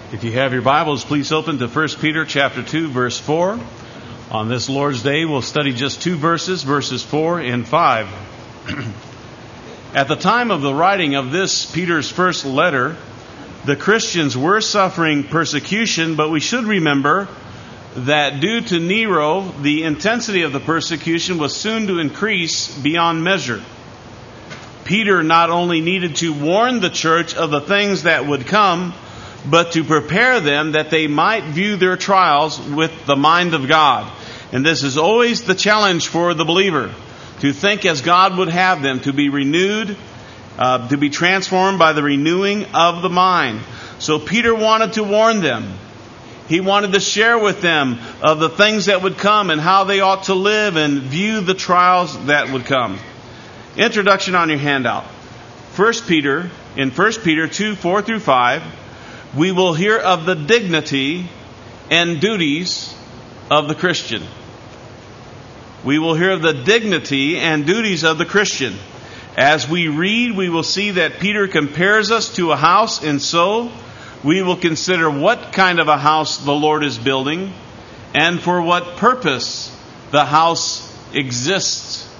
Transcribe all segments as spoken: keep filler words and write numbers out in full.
If you have your Bibles, please open to First Peter chapter two, verse four. On this Lord's Day, we'll study just two verses, verses four and five. At the time of the writing of this, Peter's first letter, the Christians were suffering persecution, but we should remember that due to Nero, the intensity of the persecution was soon to increase beyond measure. Peter not only needed to warn the church of the things that would come, but to prepare them that they might view their trials with the mind of God. And this is always the challenge for the believer, to think as God would have them, to be renewed, uh, to be transformed by the renewing of the mind. So Peter wanted to warn them. He wanted to share with them of the things that would come and how they ought to live and view the trials that would come. Introduction on your handout. First Peter, in First Peter two, four through five, we will hear of the dignity and duties of the Christian. We will hear of the dignity and duties of the Christian. As we read, we will see that Peter compares us to a house, and so we will consider what kind of a house the Lord is building and for what purpose the house exists.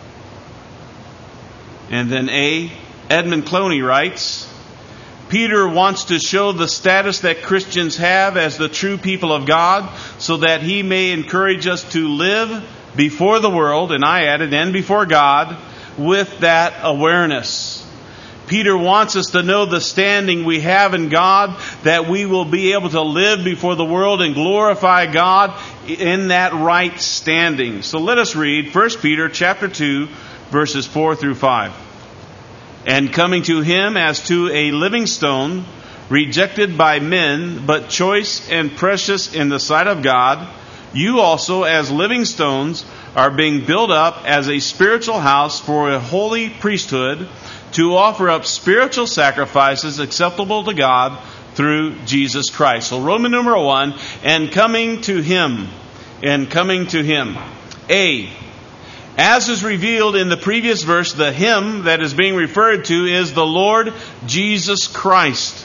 And then A, Edmund Clowney writes, Peter wants to show the status that Christians have as the true people of God so that he may encourage us to live before the world, and I added, and before God, with that awareness. Peter wants us to know the standing we have in God, that we will be able to live before the world and glorify God in that right standing. So let us read First Peter chapter two, verses four through five. And coming to him as to a living stone, rejected by men, but choice and precious in the sight of God, you also as living stones are being built up as a spiritual house for a holy priesthood, to offer up spiritual sacrifices acceptable to God through Jesus Christ. So Roman numeral one, and coming to him, and coming to him. A, as is revealed in the previous verse, the him that is being referred to is the Lord Jesus Christ.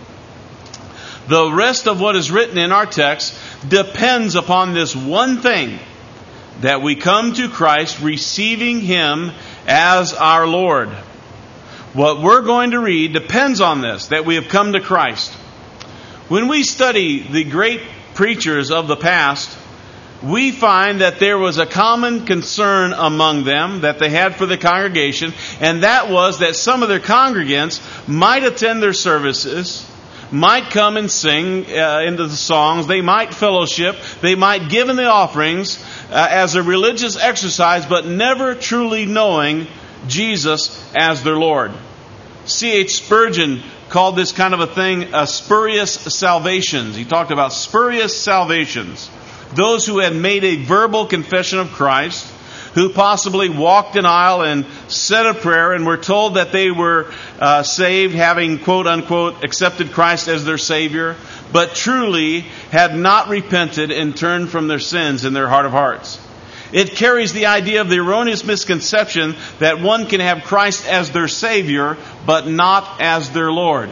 The rest of what is written in our text depends upon this one thing, that we come to Christ receiving him as our Lord. What we're going to read depends on this, that we have come to Christ. When we study the great preachers of the past, we find that there was a common concern among them that they had for the congregation, and that was that some of their congregants might attend their services, might come and sing uh, into the songs, they might fellowship, they might give in the offerings uh, as a religious exercise, but never truly knowing Jesus as their Lord. C H Spurgeon called this kind of a thing a spurious salvations. He talked about spurious salvations. Those who had made a verbal confession of Christ, who possibly walked an aisle and said a prayer and were told that they were uh, saved, having quote unquote accepted Christ as their Savior, but truly had not repented and turned from their sins in their heart of hearts. It carries the idea of the erroneous misconception that one can have Christ as their Savior, but not as their Lord.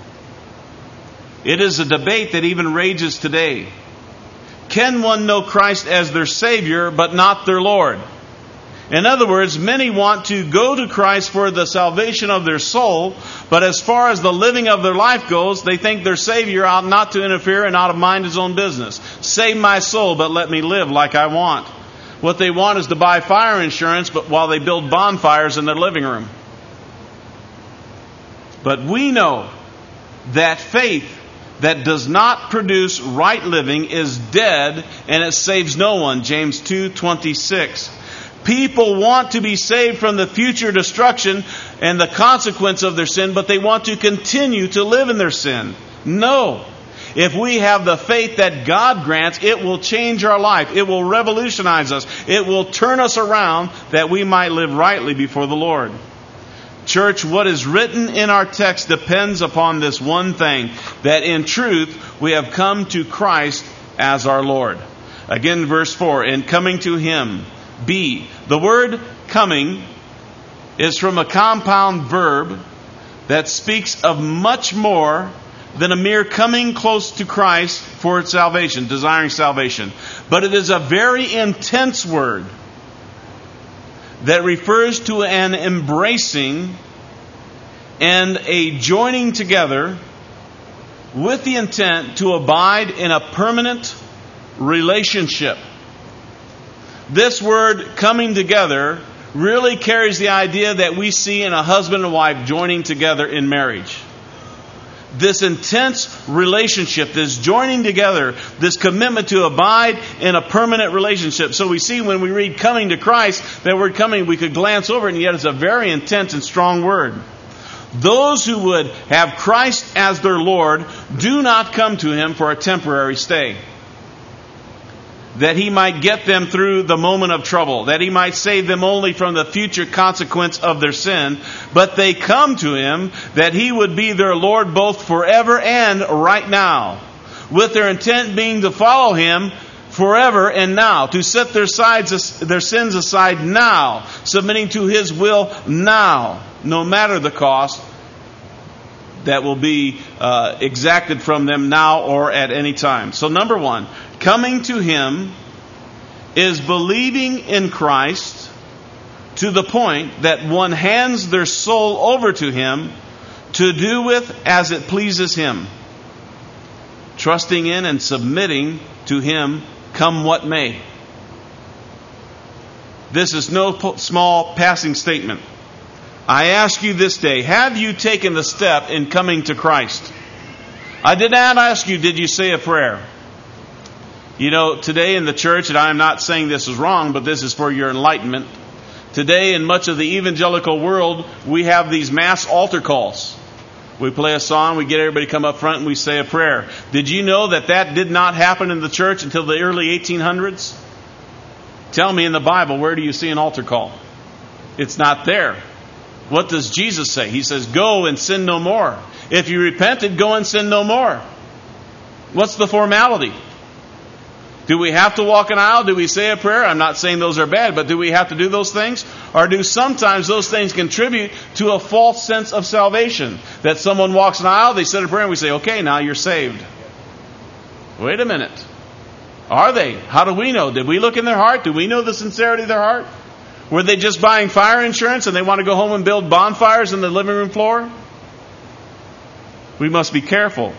It is a debate that even rages today. Can one know Christ as their Savior, but not their Lord? In other words, many want to go to Christ for the salvation of their soul, but as far as the living of their life goes, they think their Savior ought not to interfere and ought to mind his own business. Save my soul, but let me live like I want. What they want is to buy fire insurance, but while they build bonfires in their living room. But we know that faith that does not produce right living is dead, and it saves no one. James two twenty-six. People want to be saved from the future destruction and the consequence of their sin, but they want to continue to live in their sin. No. If we have the faith that God grants, it will change our life. It will revolutionize us. It will turn us around that we might live rightly before the Lord. Church, what is written in our text depends upon this one thing, that in truth we have come to Christ as our Lord. Again, verse four, and coming to him. B, the word coming is from a compound verb that speaks of much more than a mere coming close to Christ for its salvation, desiring salvation. But it is a very intense word that refers to an embracing and a joining together with the intent to abide in a permanent relationship. This word, coming together, really carries the idea that we see in a husband and wife joining together in marriage. This intense relationship, this joining together, this commitment to abide in a permanent relationship. So we see when we read coming to Christ, that word coming, we could glance over it, and yet it's a very intense and strong word. Those who would have Christ as their Lord do not come to Him for a temporary stay, that He might get them through the moment of trouble, that He might save them only from the future consequence of their sin, but they come to Him that He would be their Lord both forever and right now, with their intent being to follow Him forever and now, to set their sides, their sins aside now, submitting to His will now, no matter the cost that will be uh, exacted from them now or at any time. So number one, coming to Him is believing in Christ to the point that one hands their soul over to Him to do with as it pleases Him, trusting in and submitting to Him come what may. This is no po- small passing statement. I ask you this day, have you taken the step in coming to Christ? I did not ask you, did you say a prayer? You know, today in the church, and I'm not saying this is wrong, but this is for your enlightenment. Today in much of the evangelical world, we have these mass altar calls. We play a song, we get everybody to come up front, and we say a prayer. Did you know that that did not happen in the church until the early eighteen hundreds? Tell me in the Bible, where do you see an altar call? It's not there. What does Jesus say? He says, go and sin no more. If you repented, go and sin no more. What's the formality? Do we have to walk an aisle? Do we say a prayer? I'm not saying those are bad, but do we have to do those things? Or do sometimes those things contribute to a false sense of salvation? That someone walks an aisle, they say a prayer, and we say, okay, now you're saved. Wait a minute. Are they? How do we know? Did we look in their heart? Do we know the sincerity of their heart? Were they just buying fire insurance and they want to go home and build bonfires in the living room floor? We must be careful.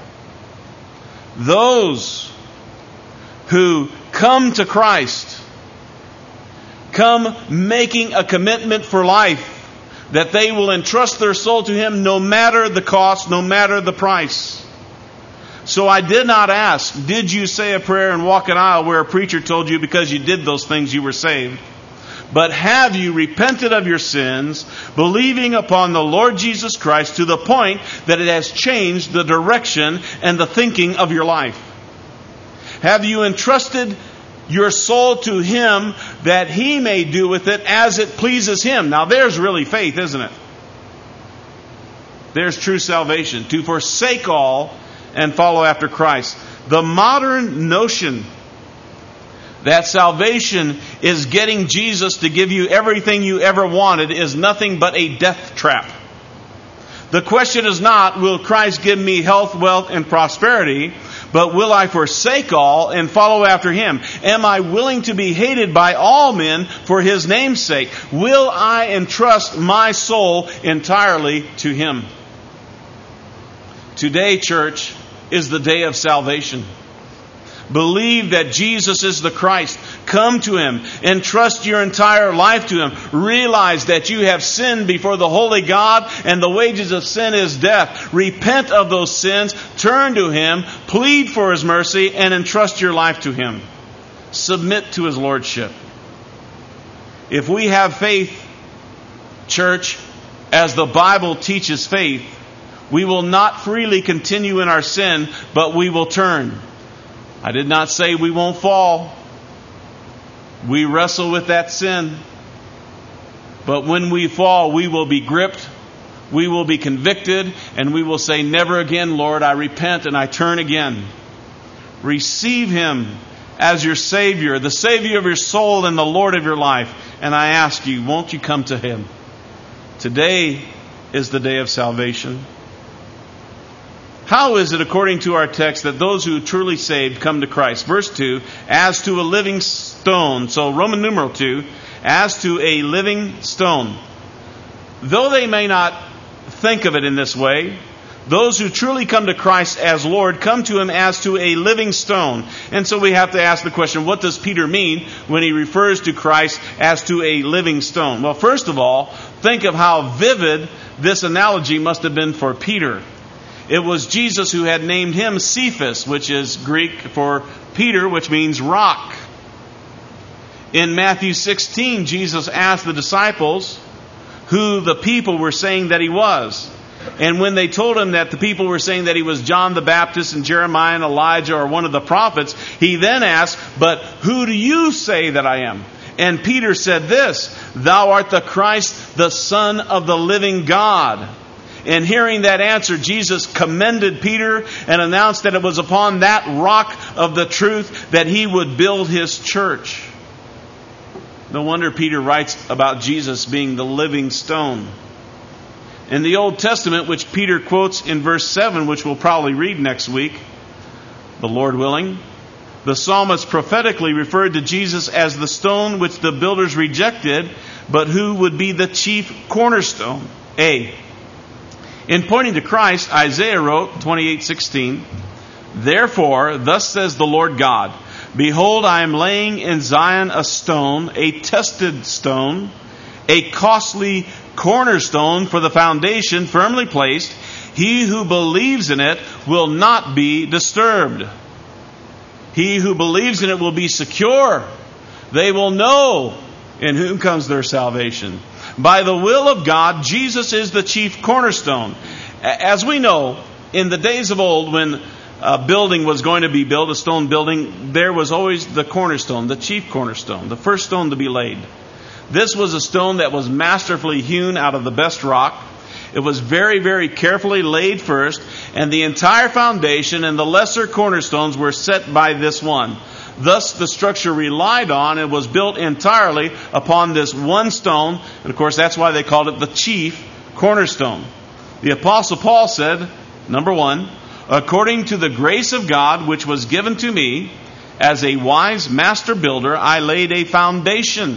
Those who come to Christ come making a commitment for life, that they will entrust their soul to Him no matter the cost, no matter the price. So I did not ask, did you say a prayer and walk an aisle where a preacher told you because you did those things you were saved? But have you repented of your sins, believing upon the Lord Jesus Christ to the point that it has changed the direction and the thinking of your life? Have you entrusted your soul to Him that He may do with it as it pleases Him? Now there's really faith, isn't it? There's true salvation. To forsake all and follow after Christ. The modern notion that salvation is getting Jesus to give you everything you ever wanted is nothing but a death trap. The question is not, will Christ give me health, wealth, and prosperity? But will I forsake all and follow after Him? Am I willing to be hated by all men for His name's sake? Will I entrust my soul entirely to Him? Today, church, is the day of salvation. Believe that Jesus is the Christ. Come to Him. Entrust your entire life to Him. Realize that you have sinned before the holy God, and the wages of sin is death. Repent of those sins. Turn to Him. Plead for His mercy, and entrust your life to Him. Submit to His Lordship. If we have faith, church, as the Bible teaches faith, we will not freely continue in our sin, but we will turn. I did not say we won't fall. We wrestle with that sin. But when we fall, we will be gripped. We will be convicted. And we will say, never again, Lord, I repent and I turn again. Receive Him as your Savior, the Savior of your soul and the Lord of your life. And I ask you, won't you come to Him? Today is the day of salvation. How is it, according to our text, that those who are truly saved come to Christ? Verse two, as to a living stone. So Roman numeral two, as to a living stone. Though they may not think of it in this way, those who truly come to Christ as Lord come to Him as to a living stone. And so we have to ask the question, what does Peter mean when he refers to Christ as to a living stone? Well, first of all, think of how vivid this analogy must have been for Peter. It was Jesus who had named him Cephas, which is Greek for Peter, which means rock. In Matthew sixteen, Jesus asked the disciples who the people were saying that He was. And when they told Him that the people were saying that He was John the Baptist and Jeremiah and Elijah or one of the prophets, He then asked, but who do you say that I am? And Peter said this, Thou art the Christ, the Son of the living God. And hearing that answer, Jesus commended Peter and announced that it was upon that rock of the truth that He would build His church. No wonder Peter writes about Jesus being the living stone. In the Old Testament, which Peter quotes in verse seven, which we'll probably read next week, the Lord willing, the psalmist prophetically referred to Jesus as the stone which the builders rejected, but who would be the chief cornerstone. A. In pointing to Christ, Isaiah wrote, twenty-eight sixteen, Therefore, thus says the Lord God, Behold, I am laying in Zion a stone, a tested stone, a costly cornerstone for the foundation, firmly placed. He who believes in it will not be disturbed. He who believes in it will be secure. They will know in whom comes their salvation. By the will of God, Jesus is the chief cornerstone. As we know, in the days of old, when a building was going to be built, a stone building, there was always the cornerstone, the chief cornerstone, the first stone to be laid. This was a stone that was masterfully hewn out of the best rock. It was very, very carefully laid first, and the entire foundation and the lesser cornerstones were set by this one. Thus, the structure relied on and was built entirely upon this one stone. And of course, that's why they called it the chief cornerstone. The Apostle Paul said, number one, according to the grace of God which was given to me, as a wise master builder, I laid a foundation,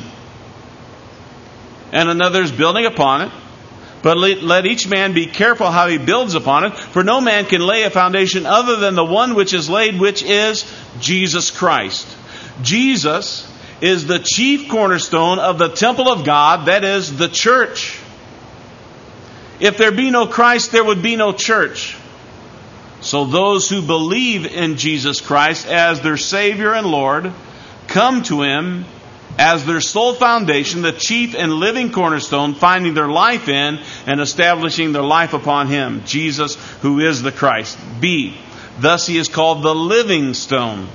and another's building upon it. But let each man be careful how he builds upon it, for no man can lay a foundation other than the one which is laid, which is Jesus Christ. Jesus is the chief cornerstone of the temple of God, that is, the church. If there be no Christ, there would be no church. So those who believe in Jesus Christ as their Savior and Lord come to Him as their sole foundation, the chief and living cornerstone, finding their life in and establishing their life upon Him, Jesus, who is the Christ. B. Thus He is called the living stone.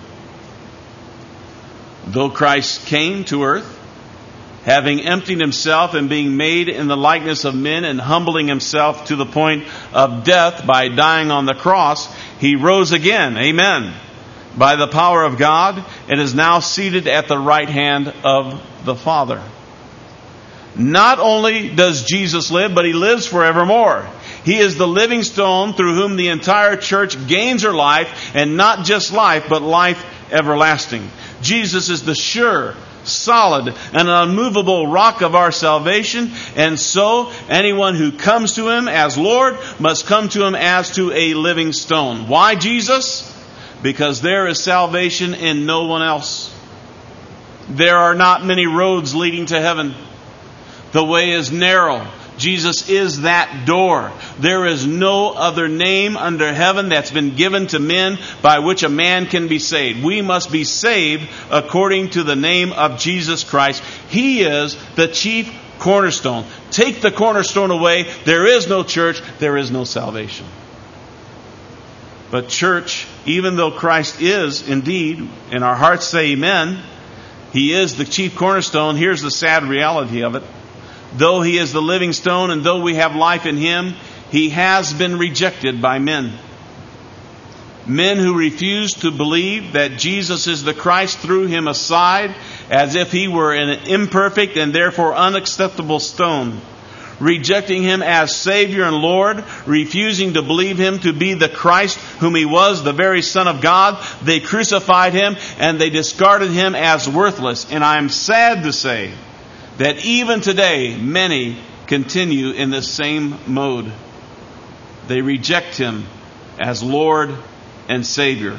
Though Christ came to earth, having emptied Himself and being made in the likeness of men and humbling Himself to the point of death by dying on the cross, He rose again. Amen. By the power of God, and is now seated at the right hand of the Father. Not only does Jesus live, but He lives forevermore. He is the living stone through whom the entire church gains her life, and not just life, but life everlasting. Jesus is the sure, solid, and unmovable rock of our salvation, and so anyone who comes to Him as Lord must come to Him as to a living stone. Why Jesus? Because there is salvation in no one else. There are not many roads leading to heaven. The way is narrow. Jesus is that door. There is no other name under heaven that's been given to men by which a man can be saved. We must be saved according to the name of Jesus Christ. He is the chief cornerstone. Take the cornerstone away, there is no church, there is no salvation. But church, even though Christ is indeed, and our hearts say amen, He is the chief cornerstone, here's the sad reality of it. Though He is the living stone and though we have life in Him, He has been rejected by men. Men who refuse to believe that Jesus is the Christ threw Him aside as if He were an imperfect and therefore unacceptable stone. rejecting Him as Savior and Lord, refusing to believe Him to be the Christ whom He was, the very Son of God. They crucified Him and they discarded Him as worthless. And I am sad to say that even today, many continue in this same mode. They reject Him as Lord and Savior.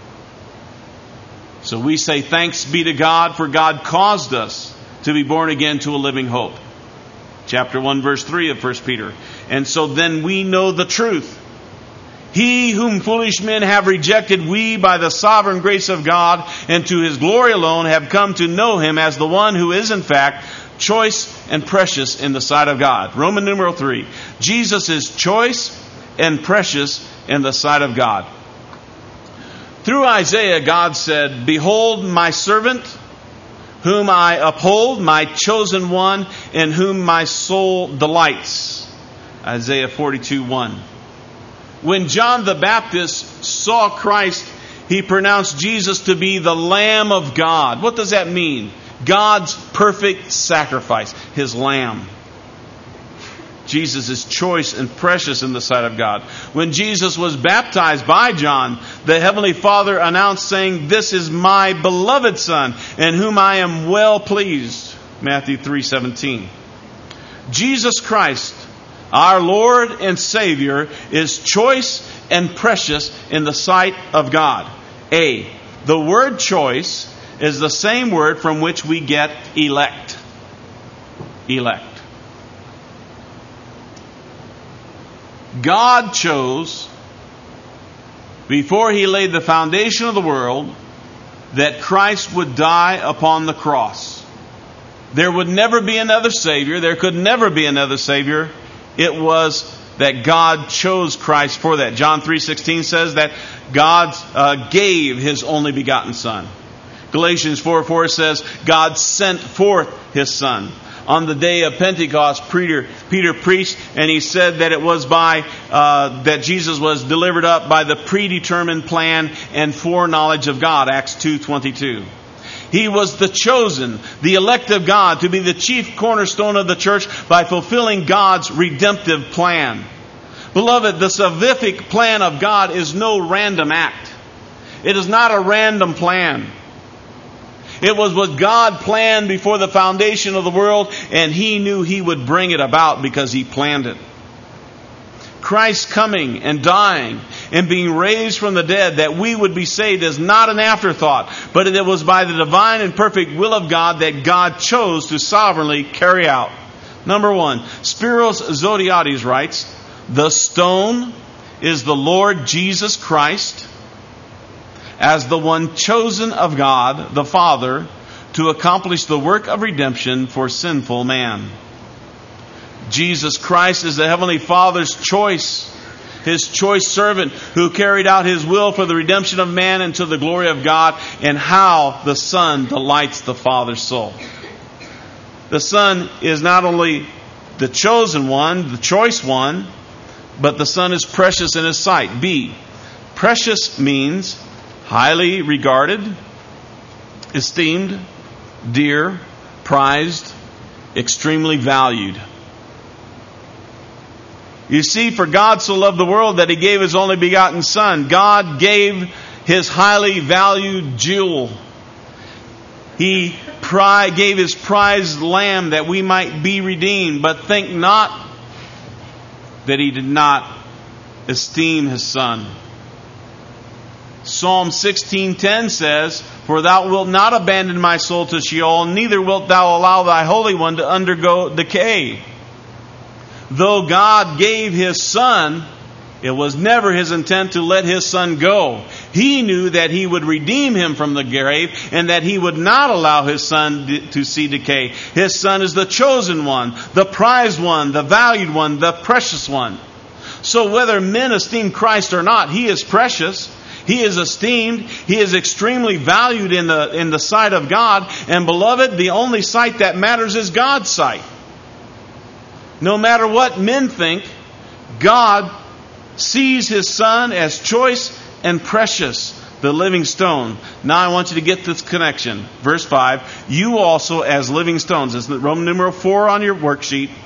So we say thanks be to God, for God caused us to be born again to a living hope. Chapter one, verse three of First Peter. And so then we know the truth. He whom foolish men have rejected, we by the sovereign grace of God and to His glory alone have come to know Him as the one who is in fact choice and precious in the sight of God. Roman numeral three. Jesus is choice and precious in the sight of God. Through Isaiah, God said, "Behold my servant, whom I uphold, my chosen one, in whom my soul delights." Isaiah forty-two one. When John the Baptist saw Christ, he pronounced Jesus to be the Lamb of God. What does that mean? God's perfect sacrifice, His Lamb. Jesus is choice and precious in the sight of God. When Jesus was baptized by John, the Heavenly Father announced, saying, "This is my beloved Son, in whom I am well pleased." Matthew three seventeen. Jesus Christ, our Lord and Savior, is choice and precious in the sight of God. A. The word choice is the same word from which we get elect. Elect. God chose, before He laid the foundation of the world, that Christ would die upon the cross. There would never be another Savior. There could never be another Savior. It was that God chose Christ for that. John three sixteen says that God uh, gave His only begotten Son. Galatians four four says God sent forth His Son. On the day of Pentecost, Peter, Peter preached, and he said that it was by uh, that Jesus was delivered up by the predetermined plan and foreknowledge of God. Acts two twenty-two. He was the chosen, the elect of God, to be the chief cornerstone of the church by fulfilling God's redemptive plan. Beloved, the salvific plan of God is no random act. It is not a random plan. It was what God planned before the foundation of the world, and He knew He would bring it about because He planned it. Christ coming and dying and being raised from the dead that we would be saved is not an afterthought, but it was by the divine and perfect will of God that God chose to sovereignly carry out. Number one, Spiros Zodhiates writes, "The stone is the Lord Jesus Christ, as the one chosen of God, the Father, to accomplish the work of redemption for sinful man." Jesus Christ is the Heavenly Father's choice, His choice servant who carried out His will for the redemption of man and to the glory of God, and how the Son delights the Father's soul. The Son is not only the chosen one, the choice one, but the Son is precious in His sight. B. Precious means highly regarded, esteemed, dear, prized, extremely valued. You see, for God so loved the world that He gave His only begotten Son. God gave His highly valued jewel. He pri- gave His prized lamb that we might be redeemed. But think not that He did not esteem His Son. Psalm sixteen ten says, "For Thou wilt not abandon my soul to Sheol, neither wilt Thou allow Thy Holy One to undergo decay." Though God gave His Son, it was never His intent to let His Son go. He knew that He would redeem Him from the grave and that He would not allow His Son to see decay. His Son is the chosen one, the prized one, the valued one, the precious one. So whether men esteem Christ or not, He is precious. He is esteemed. He is extremely valued in the, in the sight of God. And beloved, the only sight that matters is God's sight. No matter what men think, God sees His Son as choice and precious, the living stone. Now I want you to get this connection. Verse five, "You also as living stones." It's Roman numeral four on your worksheet.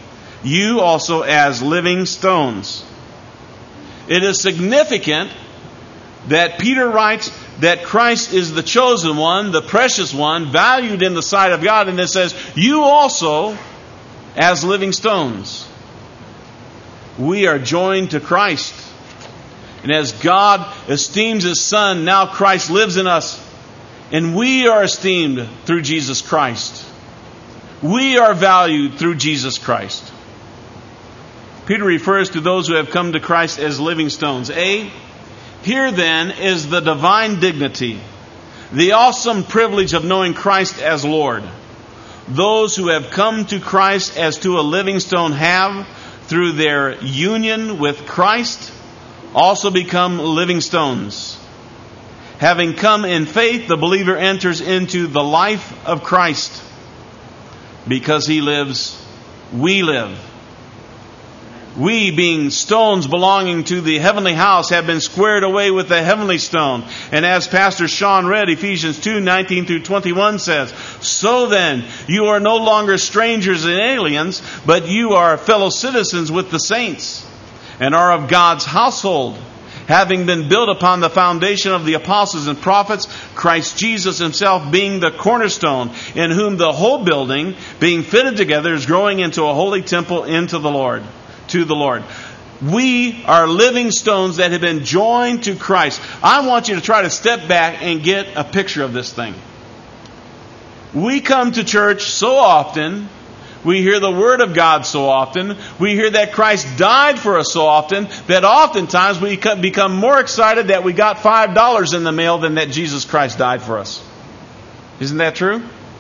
you also as living stones. It is significant that Peter writes that Christ is the chosen one, the precious one, valued in the sight of God, and it says, you also as living stones. We are joined to Christ. And as God esteems His Son, now Christ lives in us. And we are esteemed through Jesus Christ. We are valued through Jesus Christ. Peter refers to those who have come to Christ as living stones. A, here then is the divine dignity, the awesome privilege of knowing Christ as Lord. Those who have come to Christ as to a living stone have, through their union with Christ, also become living stones. Having come in faith, the believer enters into the life of Christ. Because He lives, we live. We, being stones belonging to the heavenly house, have been squared away with the heavenly stone. And as Pastor Sean read, Ephesians two, nineteen through twenty-one says, so then, you are no longer strangers and aliens, but you are fellow citizens with the saints, and are of God's household, having been built upon the foundation of the apostles and prophets, Christ Jesus Himself being the cornerstone, in whom the whole building, being fitted together, is growing into a holy temple into the Lord. To the Lord. We are living stones that have been joined to Christ. I want you to try to step back and get a picture of this thing. We come to church so often. We hear the Word of God so often. We hear that Christ died for us so often that oftentimes we become more excited that we got five dollars in the mail than that Jesus Christ died for us. Isn't that true?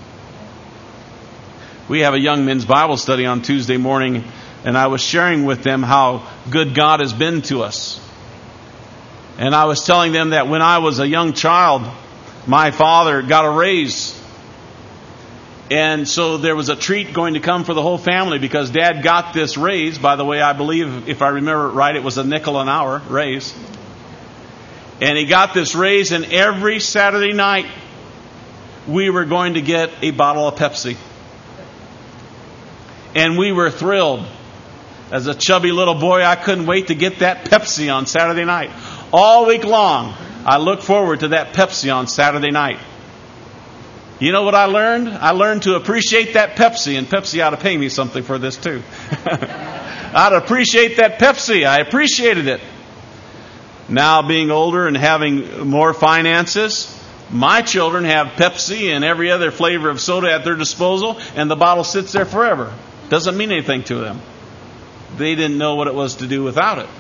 We have a young men's Bible study on Tuesday morning, and I was sharing with them how good God has been to us. And I was telling them that when I was a young child, my father got a raise. And so there was a treat going to come for the whole family because Dad got this raise. By the way, I believe, if I remember it right, it was a nickel an hour raise. And he got this raise, and every Saturday night we were going to get a bottle of Pepsi. And we were thrilled. As a chubby little boy, I couldn't wait to get that Pepsi on Saturday night. All week long, I looked forward to that Pepsi on Saturday night. You know what I learned? I learned to appreciate that Pepsi, and Pepsi ought to pay me something for this too. I'd appreciate that Pepsi. I appreciated it. Now, being older and having more finances, my children have Pepsi and every other flavor of soda at their disposal, and the bottle sits there forever. Doesn't mean anything to them. They didn't know what it was to do without it.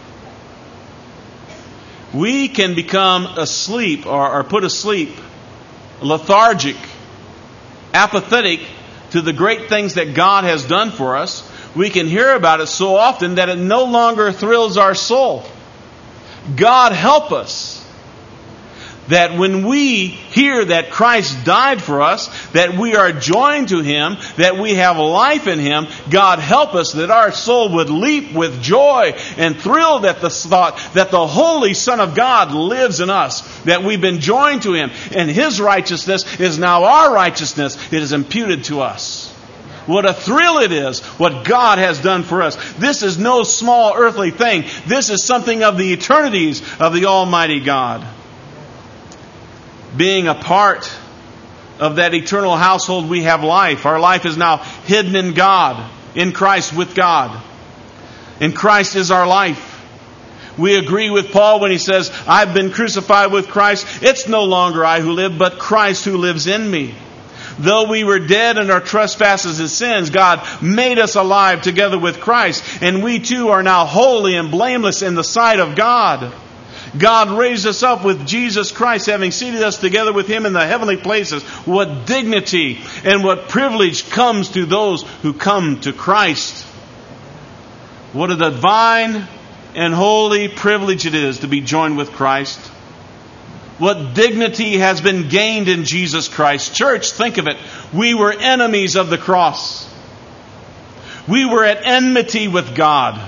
We can become asleep or, or put asleep, lethargic, apathetic to the great things that God has done for us. We can hear about it so often that it no longer thrills our soul. God help us that when we hear that Christ died for us, that we are joined to Him, that we have life in Him, God help us that our soul would leap with joy and thrilled at the thought that the Holy Son of God lives in us, that we've been joined to Him, and His righteousness is now our righteousness. It is imputed to us. What a thrill it is, what God has done for us. This is no small earthly thing. This is something of the eternities of the Almighty God. Being a part of that eternal household, we have life. Our life is now hidden in God, in Christ with God. And Christ is our life. We agree with Paul when he says, I've been crucified with Christ. It's no longer I who live, but Christ who lives in me. Though we were dead in our trespasses and sins, God made us alive together with Christ. And we too are now holy and blameless in the sight of God. God raised us up with Jesus Christ, having seated us together with Him in the heavenly places. What dignity and what privilege comes to those who come to Christ. What a divine and holy privilege it is to be joined with Christ. What dignity has been gained in Jesus Christ. Church, think of it. We were enemies of the cross. We were at enmity with God.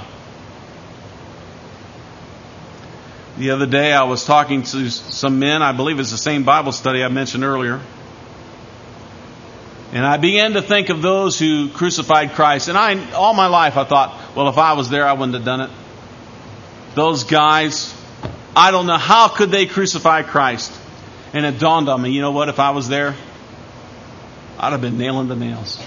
The other day I was talking to some men. I believe it's the same Bible study I mentioned earlier. And I began to think of those who crucified Christ. And I, all my life, I thought, well, if I was there, I wouldn't have done it. Those guys, I don't know how could they crucify Christ. And it dawned on me, you know what, if I was there, I'd have been nailing the nails.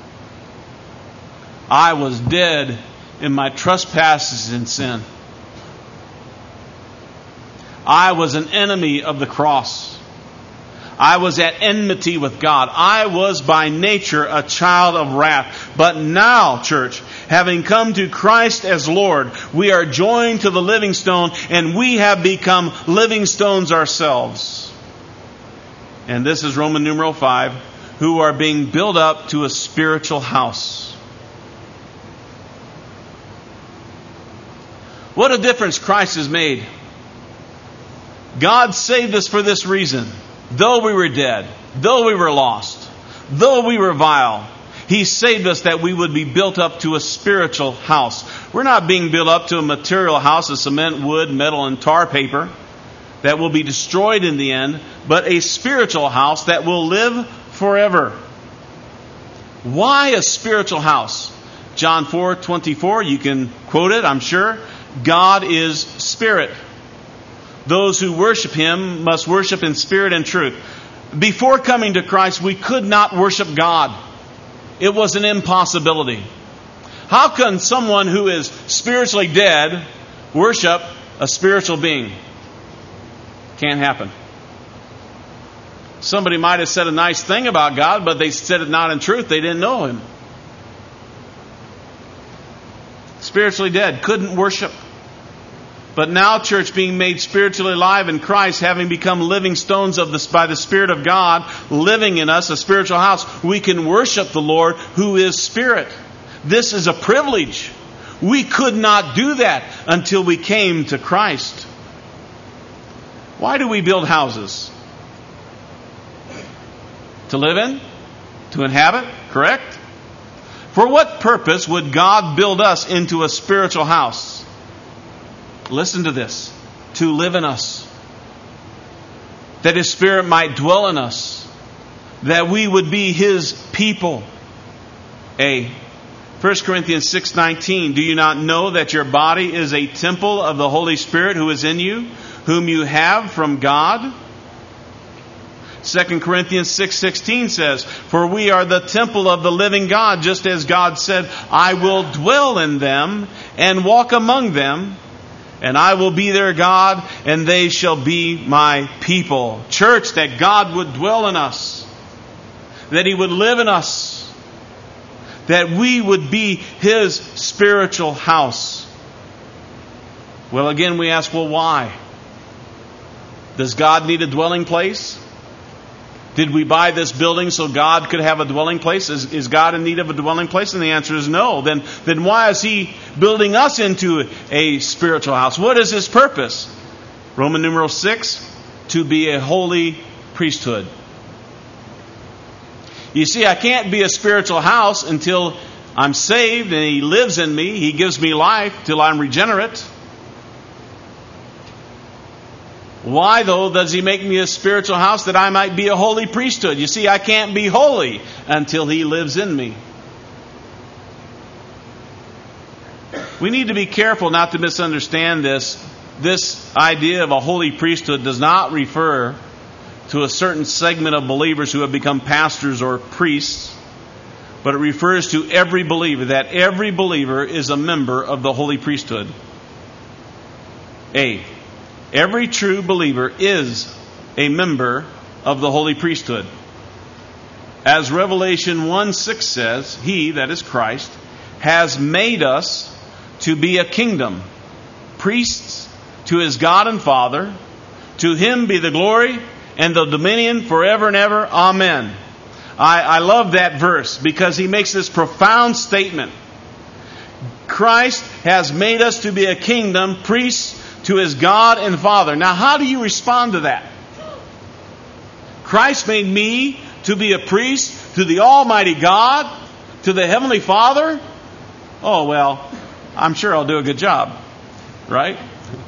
I was dead in my trespasses and sin. I was an enemy of the cross. I was at enmity with God. I was by nature a child of wrath. But now, church, having come to Christ as Lord, we are joined to the living stone, and we have become living stones ourselves. And this is Roman numeral five, who are being built up to a spiritual house. What a difference Christ has made. God saved us for this reason. Though we were dead, though we were lost, though we were vile, He saved us that we would be built up to a spiritual house. We're not being built up to a material house of cement, wood, metal, and tar paper that will be destroyed in the end, but a spiritual house that will live forever. Why a spiritual house? John four twenty-four, you can quote it, I'm sure. God is spirit. Those who worship Him must worship in spirit and truth. Before coming to Christ, we could not worship God. It was an impossibility. How can someone who is spiritually dead worship a spiritual being? Can't happen. Somebody might have said a nice thing about God, but they said it not in truth. They didn't know Him. Spiritually dead, couldn't worship. But now, church, being made spiritually alive in Christ, having become living stones of this by the Spirit of God, living in us, a spiritual house, we can worship the Lord who is Spirit. This is a privilege. We could not do that until we came to Christ. Why do we build houses? To live in? To inhabit? Correct? For what purpose would God build us into a spiritual house? Listen to this. To live in us. That His Spirit might dwell in us. That we would be His people. A. First Corinthians six nineteen. Do you not know that your body is a temple of the Holy Spirit who is in you, whom you have from God? Second Corinthians six sixteen says, for we are the temple of the living God, just as God said, I will dwell in them and walk among them, and I will be their God, and they shall be my people. Church, that God would dwell in us. That He would live in us. That we would be His spiritual house. Well, again, we ask, well, why? Does God need a dwelling place? Did we buy this building so God could have a dwelling place? Is, is God in need of a dwelling place? And the answer is no. Then, then why is He building us into a spiritual house? What is His purpose? Roman numeral six, to be a holy priesthood. You see, I can't be a spiritual house until I'm saved and He lives in me. He gives me life till I'm regenerate. Why, though, does He make me a spiritual house? That I might be a holy priesthood. You see, I can't be holy until He lives in me. We need to be careful not to misunderstand this. This idea of a holy priesthood does not refer to a certain segment of believers who have become pastors or priests, but it refers to every believer, that every believer is a member of the holy priesthood. A. Every true believer is a member of the holy priesthood. As Revelation one six says, He, that is Christ, has made us to be a kingdom, priests to His God and Father. To Him be the glory and the dominion forever and ever. Amen. I, I love that verse because he makes this profound statement. Christ has made us to be a kingdom, priests to His God and Father. Now, how do you respond to that? Christ made me to be a priest to the Almighty God, to the Heavenly Father? Oh, well, I'm sure I'll do a good job, right?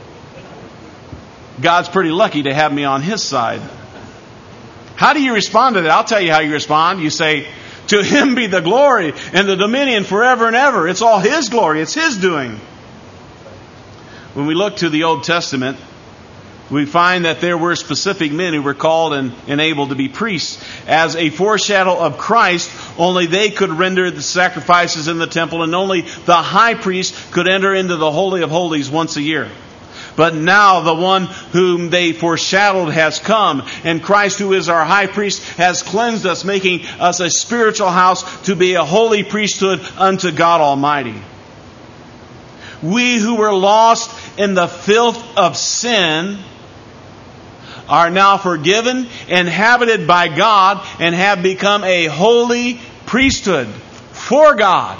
God's pretty lucky to have me on His side. How do you respond to that? I'll tell you how you respond. You say, To Him be the glory and the dominion forever and ever. It's all His glory. It's His doing. When we look to the Old Testament, we find that there were specific men who were called and, and able to be priests. As a foreshadow of Christ, only they could render the sacrifices in the temple, and only the high priest could enter into the Holy of Holies once a year. But now the one whom they foreshadowed has come, and Christ, who is our high priest, has cleansed us, making us a spiritual house to be a holy priesthood unto God Almighty. We who were lost in the filth of sin are now forgiven, inhabited by God, and have become a holy priesthood for God.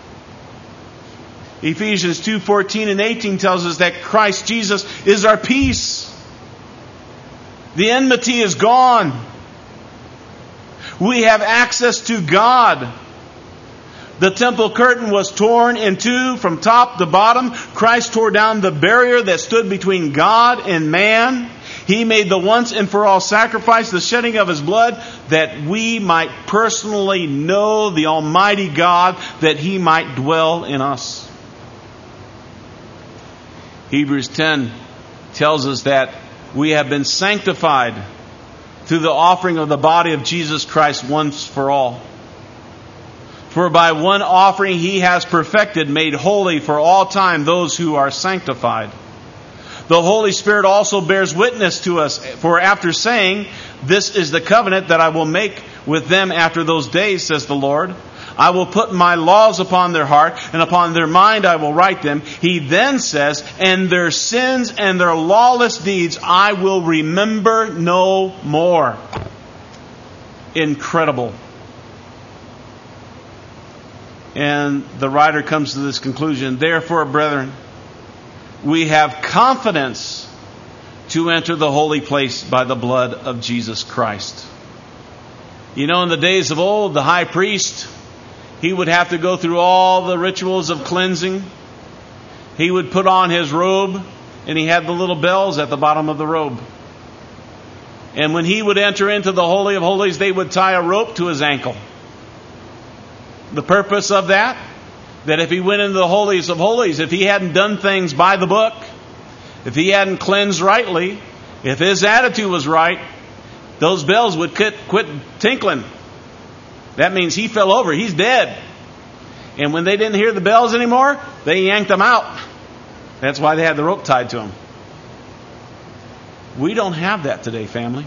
Ephesians two fourteen and eighteen tells us that Christ Jesus is our peace. The enmity is gone. We have access to God. The temple curtain was torn in two from top to bottom. Christ tore down the barrier that stood between God and man. He made the once and for all sacrifice, the shedding of His blood, that we might personally know the Almighty God, that He might dwell in us. Hebrews ten tells us that we have been sanctified through the offering of the body of Jesus Christ once for all. For by one offering He has perfected, made holy for all time those who are sanctified. The Holy Spirit also bears witness to us, for after saying, "This is the covenant that I will make with them after those days, says the Lord. I will put my laws upon their heart, and upon their mind I will write them." He then says, "And their sins and their lawless deeds I will remember no more." Incredible. And the writer comes to this conclusion: "Therefore, brethren, we have confidence to enter the holy place by the blood of Jesus Christ." You know, in the days of old, the high priest, he would have to go through all the rituals of cleansing. He would put on his robe, and he had the little bells at the bottom of the robe. And when he would enter into the Holy of Holies, they would tie a rope to his ankle. The purpose of that, that if he went into the Holies of Holies, if he hadn't done things by the book, if he hadn't cleansed rightly, if his attitude was right, those bells would quit, quit tinkling. That means he fell over. He's dead. And when they didn't hear the bells anymore, they yanked him out. That's why they had the rope tied to him. We don't have that today, family.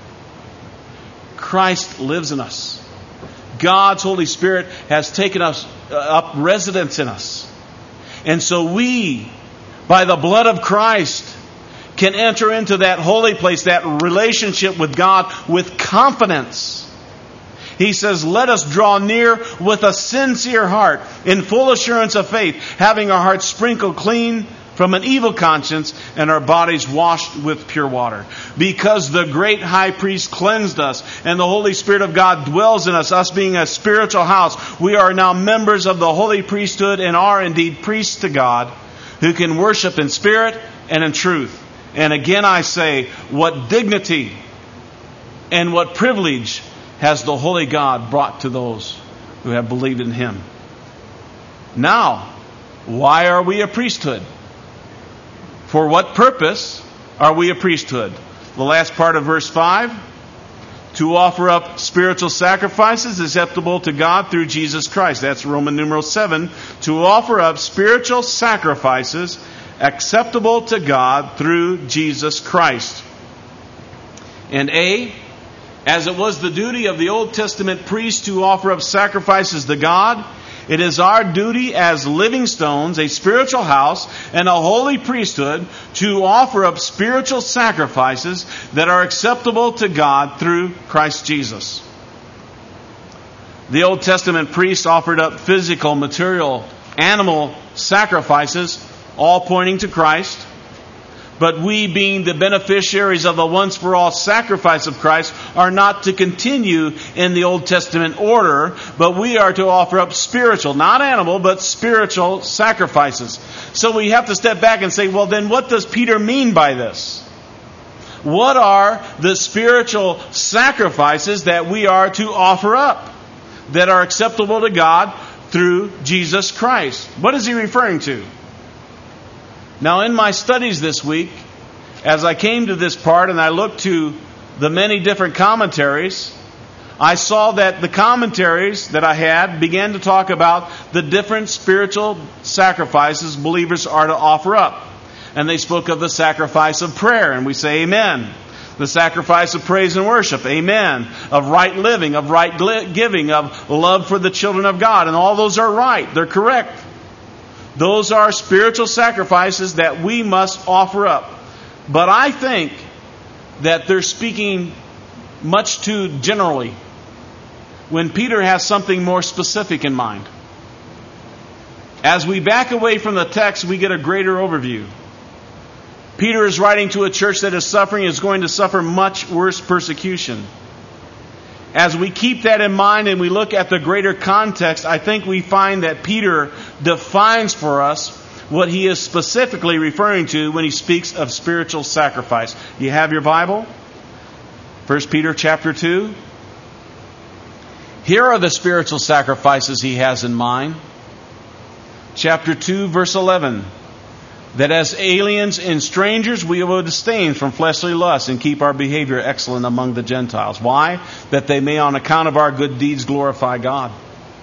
Christ lives in us. God's Holy Spirit has taken us up residence in us. And so we, by the blood of Christ, can enter into that holy place, that relationship with God, with confidence. He says, "Let us draw near with a sincere heart, in full assurance of faith, having our hearts sprinkled clean from an evil conscience and our bodies washed with pure water." Because the great high priest cleansed us and the Holy Spirit of God dwells in us, us being a spiritual house, we are now members of the holy priesthood and are indeed priests to God, who can worship in spirit and in truth. And again I say, what dignity and what privilege has the holy God brought to those who have believed in Him. Now, why are we a priesthood? For what purpose are we a priesthood? The last part of verse five. To offer up spiritual sacrifices acceptable to God through Jesus Christ. That's Roman numeral seven. To offer up spiritual sacrifices acceptable to God through Jesus Christ. And A, as it was the duty of the Old Testament priests to offer up sacrifices to God, it is our duty as living stones, a spiritual house, and a holy priesthood to offer up spiritual sacrifices that are acceptable to God through Christ Jesus. The Old Testament priests offered up physical, material, animal sacrifices, all pointing to Christ. But we, being the beneficiaries of the once-for-all sacrifice of Christ, are not to continue in the Old Testament order, but we are to offer up spiritual, not animal, but spiritual sacrifices. So we have to step back and say, well, then what does Peter mean by this? What are the spiritual sacrifices that we are to offer up? that are acceptable to God through Jesus Christ. What is he referring to? Now, in my studies this week, as I came to this part and I looked to the many different commentaries, I saw that the commentaries that I had began to talk about the different spiritual sacrifices believers are to offer up. And they spoke of the sacrifice of prayer, and we say amen. The sacrifice of praise and worship, amen. Of right living, of right giving, of love for the children of God. And all those are right. They're correct. Those are spiritual sacrifices that we must offer up. But I think that they're speaking much too generally when Peter has something more specific in mind. As we back away from the text, we get a greater overview. Peter is writing to a church that is suffering, is going to suffer much worse persecution. As we keep that in mind and we look at the greater context, I think we find that Peter defines for us what he is specifically referring to when he speaks of spiritual sacrifice. Do you have your Bible? First Peter chapter two. Here are the spiritual sacrifices he has in mind. Chapter two, verse eleven. That as aliens and strangers we would abstain from fleshly lusts and keep our behavior excellent among the Gentiles. Why? That they may on account of our good deeds glorify God.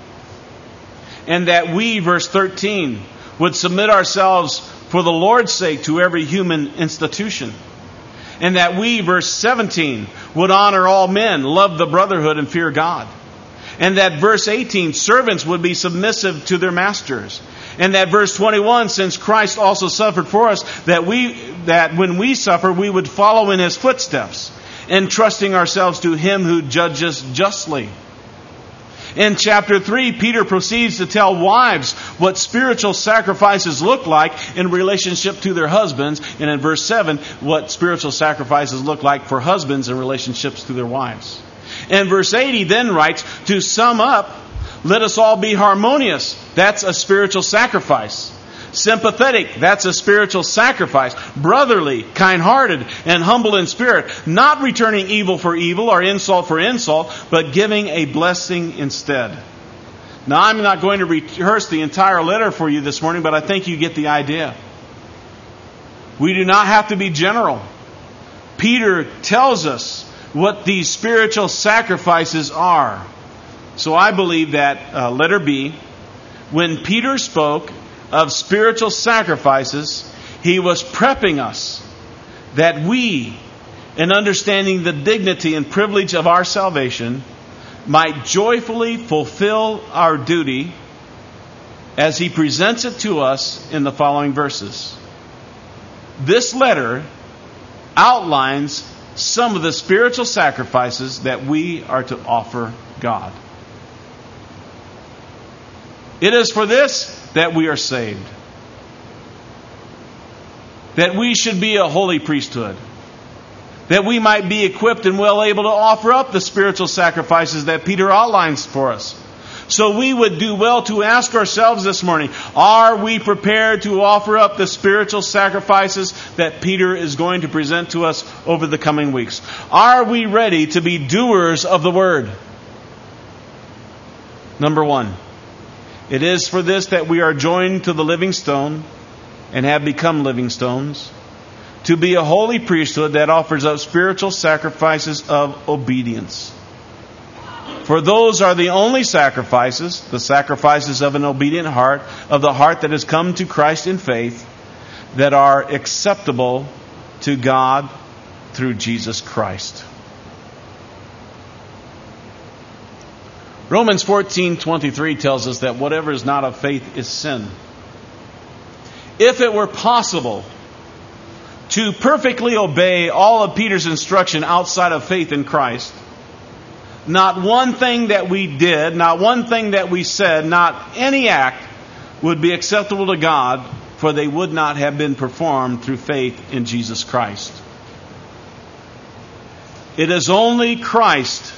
And that we, verse thirteen, would submit ourselves for the Lord's sake to every human institution. And that we, verse seventeen, would honor all men, love the brotherhood, and fear God. And that verse eighteen, servants would be submissive to their masters. And that verse twenty-one, since Christ also suffered for us, that we that when we suffer, we would follow in His footsteps, entrusting ourselves to Him who judges justly. In chapter three, Peter proceeds to tell wives what spiritual sacrifices look like in relationship to their husbands. And in verse seven, what spiritual sacrifices look like for husbands in relationships to their wives. And verse eight, he then writes, to sum up, let us all be harmonious. That's a spiritual sacrifice. Sympathetic. That's a spiritual sacrifice. Brotherly, kind-hearted, and humble in spirit. Not returning evil for evil or insult for insult, but giving a blessing instead. Now, I'm not going to rehearse the entire letter for you this morning, but I think you get the idea. We do not have to be general. Peter tells us what these spiritual sacrifices are. So I believe that, uh, letter B, when Peter spoke of spiritual sacrifices, he was prepping us that we, in understanding the dignity and privilege of our salvation, might joyfully fulfill our duty as he presents it to us in the following verses. This letter outlines some of the spiritual sacrifices that we are to offer God. It is for this that we are saved. That we should be a holy priesthood. That we might be equipped and well able to offer up the spiritual sacrifices that Peter outlines for us. So we would do well to ask ourselves this morning, are we prepared to offer up the spiritual sacrifices that Peter is going to present to us over the coming weeks? Are we ready to be doers of the word? Number one. It is for this that we are joined to the living stone and have become living stones, to be a holy priesthood that offers up spiritual sacrifices of obedience. For those are the only sacrifices, the sacrifices of an obedient heart, of the heart that has come to Christ in faith, that are acceptable to God through Jesus Christ. Romans fourteen twenty-three tells us that whatever is not of faith is sin. If it were possible to perfectly obey all of Peter's instruction outside of faith in Christ, not one thing that we did, not one thing that we said, not any act would be acceptable to God, for they would not have been performed through faith in Jesus Christ. It is only Christ.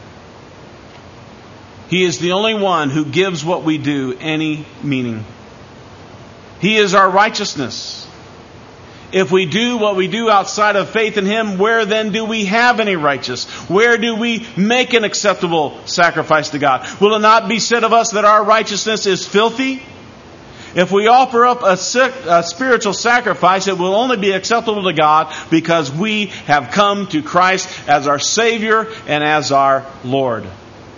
He is the only one who gives what we do any meaning. He is our righteousness. If we do what we do outside of faith in Him, where then do we have any righteous? Where do we make an acceptable sacrifice to God? Will it not be said of us that our righteousness is filthy? If we offer up a, a spiritual sacrifice, it will only be acceptable to God because we have come to Christ as our Savior and as our Lord.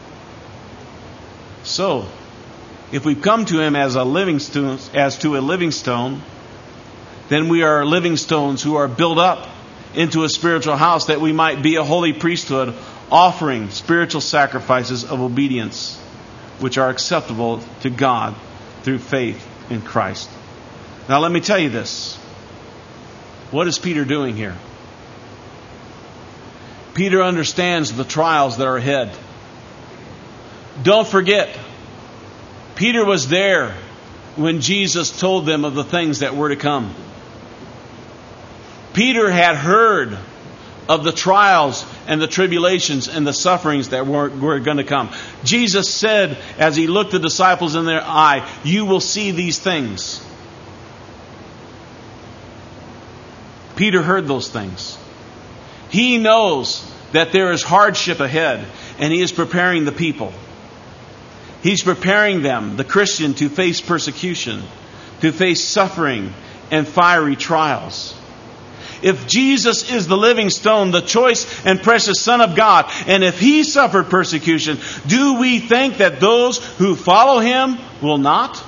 So, if we've come to Him as a living stone, as to a living stone, then we are living stones who are built up into a spiritual house that we might be a holy priesthood, offering spiritual sacrifices of obedience, which are acceptable to God through faith in Christ. Now let me tell you this. What is Peter doing here? Peter understands the trials that are ahead. Don't forget, Peter was there when Jesus told them of the things that were to come. Peter had heard of the trials and the tribulations and the sufferings that were, were going to come. Jesus said, as He looked the disciples in their eye, "You will see these things." Peter heard those things. He knows that there is hardship ahead, and he is preparing the people. He's preparing them, the Christian, to face persecution, to face suffering and fiery trials. If Jesus is the living stone, the choice and precious Son of God, and if He suffered persecution, do we think that those who follow Him will not?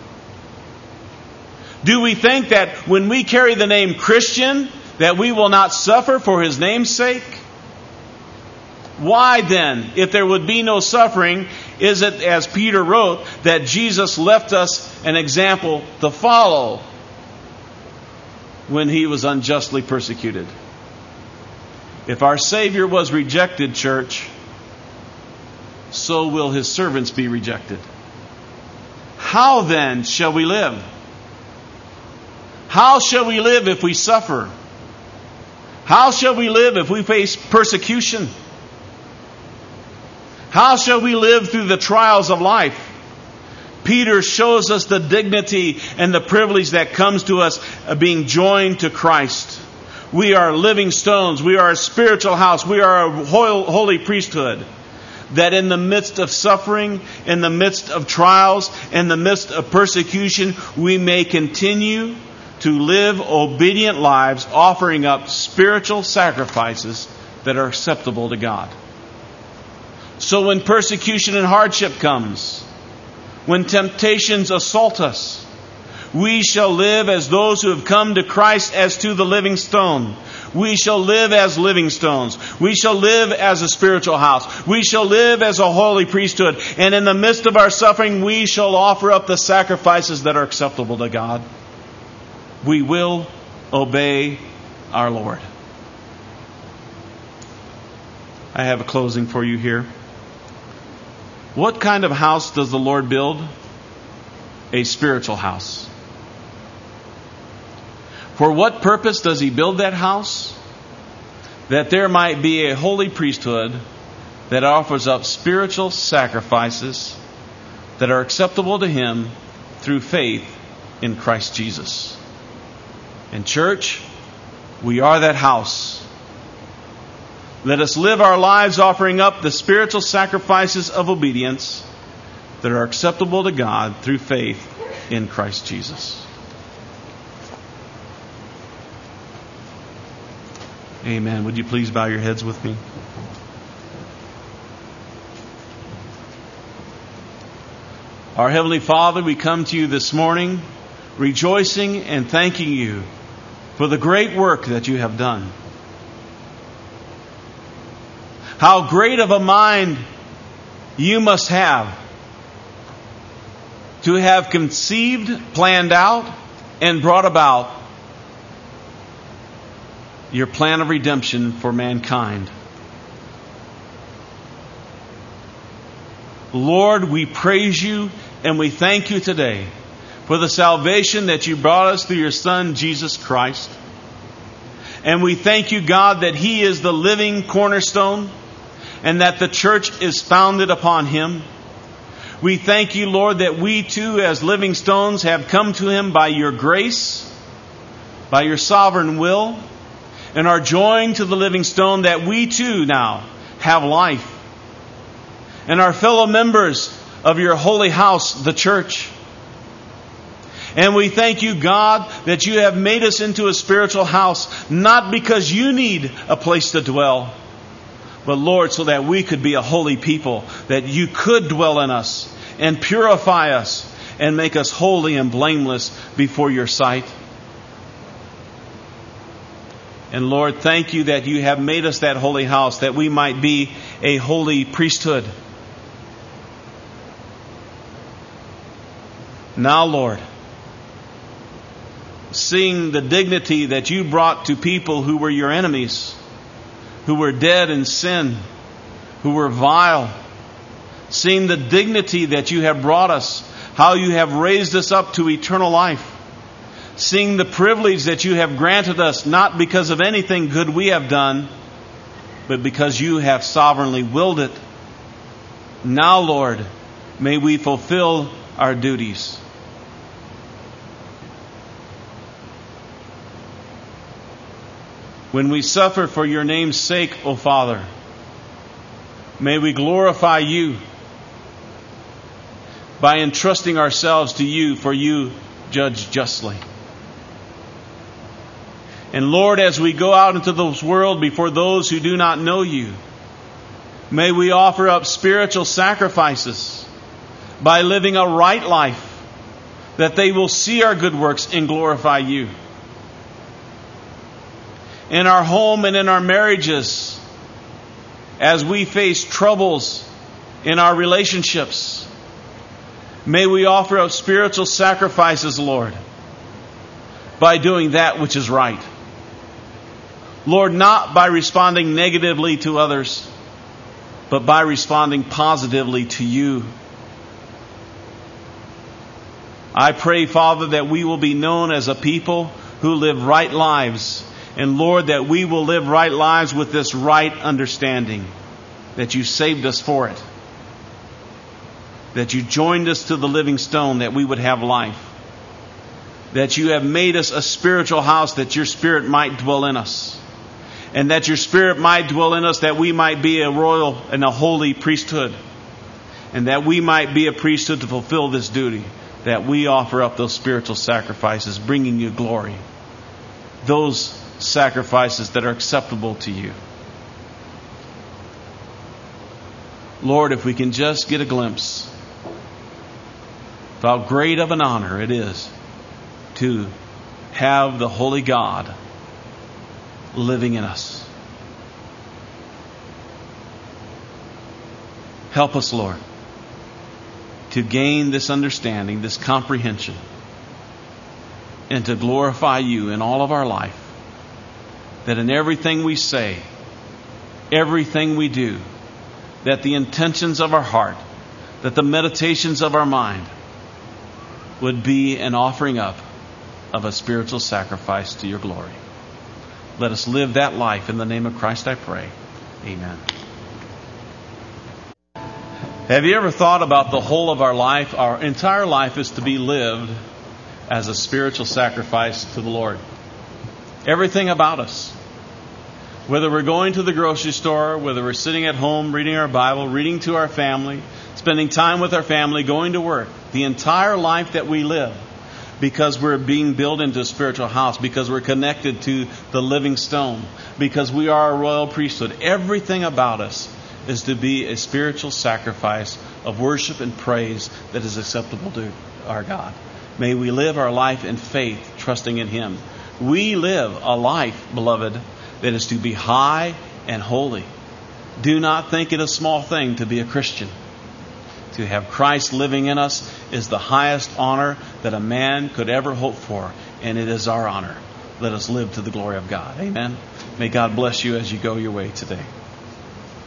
Do we think that when we carry the name Christian, that we will not suffer for His name's sake? Why then, if there would be no suffering, is it, as Peter wrote, that Jesus left us an example to follow when He was unjustly persecuted? If our Savior was rejected, church, so will His servants be rejected. How then shall we live? How shall we live if we suffer? How shall we live if we face persecution? How shall we live through the trials of life? Peter shows us the dignity and the privilege that comes to us of being joined to Christ. We are living stones. We are a spiritual house. We are a holy priesthood. That in the midst of suffering, in the midst of trials, in the midst of persecution, we may continue to live obedient lives, offering up spiritual sacrifices that are acceptable to God. So when persecution and hardship comes, when temptations assault us, we shall live as those who have come to Christ as to the living stone. We shall live as living stones. We shall live as a spiritual house. We shall live as a holy priesthood. And in the midst of our suffering, we shall offer up the sacrifices that are acceptable to God. We will obey our Lord. I have a closing for you here. What kind of house does the Lord build? A spiritual house. For what purpose does He build that house? That there might be a holy priesthood that offers up spiritual sacrifices that are acceptable to Him through faith in Christ Jesus. And church, we are that house. Let us live our lives offering up the spiritual sacrifices of obedience that are acceptable to God through faith in Christ Jesus. Amen. Would you please bow your heads with me? Our Heavenly Father, we come to You this morning rejoicing and thanking You for the great work that You have done. How great of a mind You must have to have conceived, planned out, and brought about Your plan of redemption for mankind. Lord, we praise You and we thank You today for the salvation that You brought us through Your Son, Jesus Christ. And we thank You, God, that He is the living cornerstone and that the church is founded upon Him. We thank You, Lord, that we too, as living stones, have come to Him by Your grace. by your sovereign will, and are joined to the living stone, that we too now have life, and are fellow members of your holy house, the church. And we thank you, God, that you have made us into a spiritual house, not because you need a place to dwell, but Lord, so that we could be a holy people, that you could dwell in us and purify us and make us holy and blameless before your sight. And Lord, thank you that you have made us that holy house, that we might be a holy priesthood. Now, Lord, seeing the dignity that you brought to people who were your enemies, who were dead in sin, who were vile, seeing the dignity that you have brought us, how you have raised us up to eternal life, seeing the privilege that you have granted us, not because of anything good we have done, but because you have sovereignly willed it. Now, Lord, may we fulfill our duties. When we suffer for your name's sake, O Father, may we glorify you by entrusting ourselves to you, for you judge justly. And Lord, as we go out into this world before those who do not know you, may we offer up spiritual sacrifices by living a right life, that they will see our good works and glorify you. In our home and in our marriages, as we face troubles in our relationships, may we offer up spiritual sacrifices, Lord, by doing that which is right. Lord, not by responding negatively to others, but by responding positively to you. I pray, Father, that we will be known as a people who live right lives. And Lord, that we will live right lives with this right understanding, that you saved us for it, that you joined us to the living stone, that we would have life, that you have made us a spiritual house, that your Spirit might dwell in us, and that your Spirit might dwell in us, that we might be a royal and a holy priesthood, and that we might be a priesthood to fulfill this duty, that we offer up those spiritual sacrifices, bringing you glory, those sacrifices that are acceptable to you. Lord, if we can just get a glimpse of how great of an honor it is to have the Holy God living in us. Help us, Lord, to gain this understanding, this comprehension, and to glorify you in all of our life. That in everything we say, everything we do, that the intentions of our heart, that the meditations of our mind would be an offering up of a spiritual sacrifice to your glory. Let us live that life in the name of Christ, I pray. Amen. Have you ever thought about the whole of our life? Our entire life is to be lived as a spiritual sacrifice to the Lord. Everything about us. Whether we're going to the grocery store, whether we're sitting at home reading our Bible, reading to our family, spending time with our family, going to work. The entire life that we live, because we're being built into a spiritual house, because we're connected to the living stone, because we are a royal priesthood. Everything about us is to be a spiritual sacrifice of worship and praise that is acceptable to our God. May we live our life in faith, trusting in Him. We live a life, beloved, that is to be high and holy. Do not think it a small thing to be a Christian. To have Christ living in us is the highest honor that a man could ever hope for, and it is our honor. Let us live to the glory of God. Amen. May God bless you as you go your way today.